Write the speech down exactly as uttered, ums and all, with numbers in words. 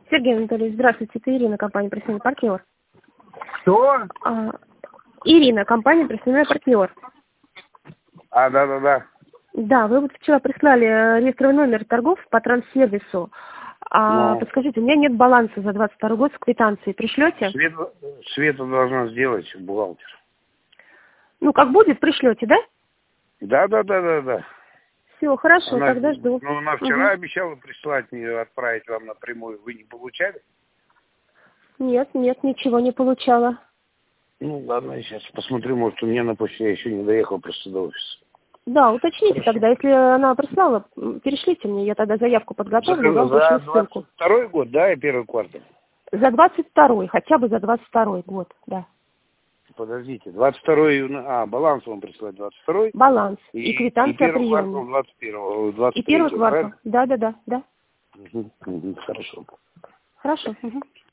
Сергей Анатольевич, здравствуйте, это Ирина, компания «Профессиональный партнер». Что? А, Ирина, компания «Профессиональный партнер». А, да-да-да. Да, вы вот вчера прислали реестровый номер торгов по транссервису. А, Ну. подскажите, у меня нет баланса за двадцать второй год с квитанцией. Пришлете? Света, Света должна сделать, бухгалтер. Ну, как будет, пришлете, да? Да-да-да-да-да. Все, хорошо, Она, тогда жду. ну, она вчера Угу. обещала прислать мне, отправить вам напрямую. Вы не получали? Нет, нет, ничего не получала. Ну, ладно, я сейчас посмотрю, может, у меня на почте, я еще не доехал просто до офиса. Да, уточните Хорошо. тогда, если она прислала, м, перешлите мне, я тогда заявку подготовлю, вам За, вышлю за ссылку. двадцать второй год, да, и первый квартал? За двадцать второй, хотя бы за двадцать второй год, да. Подождите, двадцать второй, а, баланс вам прислать двадцать второй. Баланс И, и и квитанция о первый квартал приеме. двадцать первого, двадцать И первый третьего, квартал. правильно? Да, да, да, да. Угу, угу, хорошо. Хорошо. Угу.